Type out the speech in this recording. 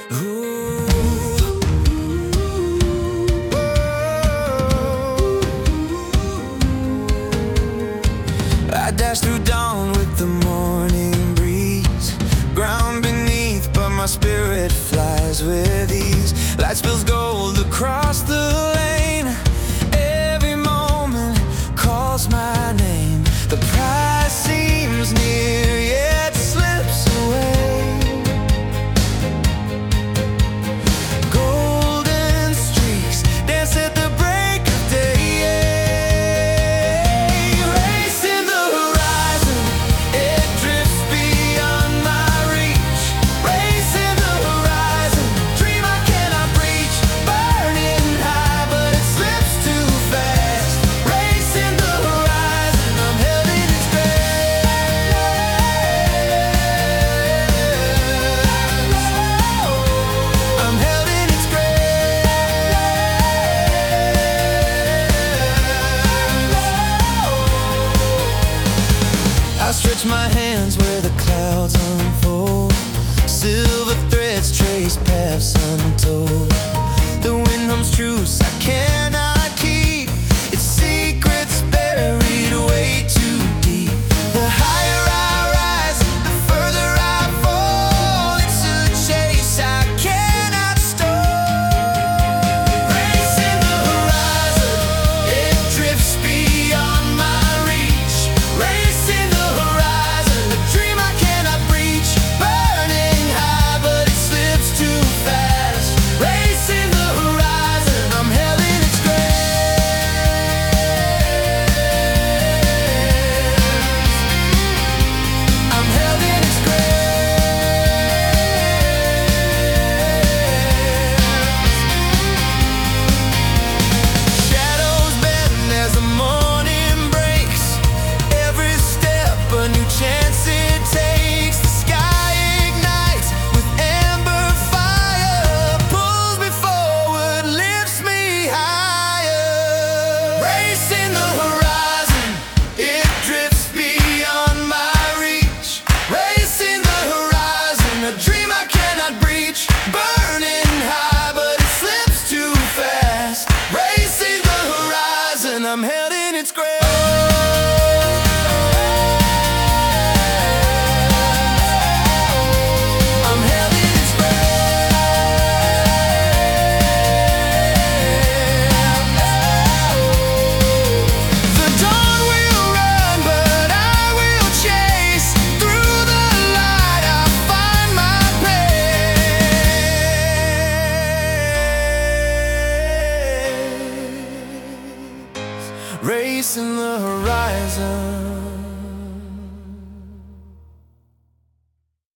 Ooh. I dash through dawn with the morning breeze, ground beneath, but my spirit flies with ease. Light spills gold across the lane, every moment calls my name. The prize seems near, yet slips away. Golden streaks dance at the break of day. Racing the horizon, it drifts beyond my reach. Racing the horizon, dream I cannot reach. Burning high, but it slips too fast. Racing the horizon, I'm held in its grasp. I'm held in its grasp. I stretch my hands where the clouds unfold. Silver threads trace paths untold. The wind hums truths I cannot keep. Its secrets buried way too deep. The higher I rise, the further I fall. It's a chase I cannot stop. Racing the horizon, it drifts beyond my reach. Racing the horizon, a dream I cannot reach. Burning high, but it slips too fast. Racing the horizon, I'm held in its grasp. I'm held in its grasp. Shadows bend as the morning breaks. Every step a new chance it takes. The sky ignites with amber fire, pulls me forward, lifts me higher. Racing the horizon, it drifts beyond my reach. Racing the horizon, a dream I cannot breach. Burning high, but it slips too fast. Racing the horizon, I'm held in its grasp. I'm held in its grasp. The dawn will run, but I will chase. Through the light I'll find my pace. Racing the horizon.